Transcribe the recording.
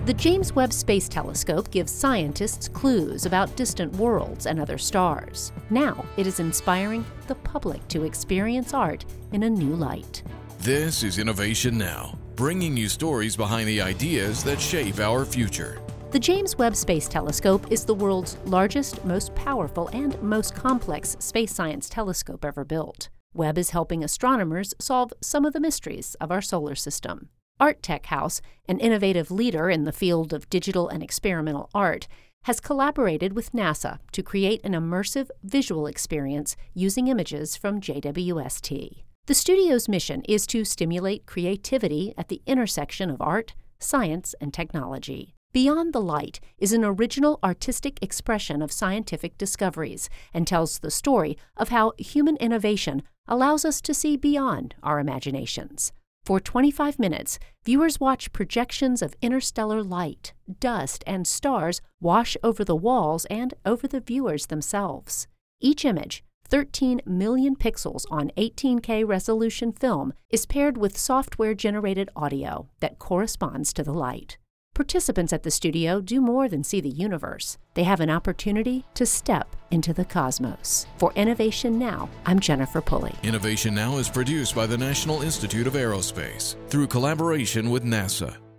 The James Webb Space Telescope gives scientists clues about distant worlds and other stars. Now it is inspiring the public to experience art in a new light. This is Innovation Now, bringing you stories behind the ideas that shape our future. The James Webb Space Telescope is the world's largest, most powerful, and most complex space science telescope ever built. Webb is helping astronomers solve some of the mysteries of our solar system. Art Tech House, an innovative leader in the field of digital and experimental art, has collaborated with NASA to create an immersive visual experience using images from JWST. The studio's mission is to stimulate creativity at the intersection of art, science, and technology. Beyond the Light is an original artistic expression of scientific discoveries and tells the story of how human innovation allows us to see beyond our imaginations. For 25 minutes, viewers watch projections of interstellar light, dust, and stars wash over the walls and over the viewers themselves. Each image, 13 million pixels on 18K resolution film, is paired with software-generated audio that corresponds to the light. Participants at the studio do more than see the universe. They have an opportunity to step into the cosmos. For Innovation Now, I'm Jennifer Pulley. Innovation Now is produced by the National Institute of Aerospace through collaboration with NASA.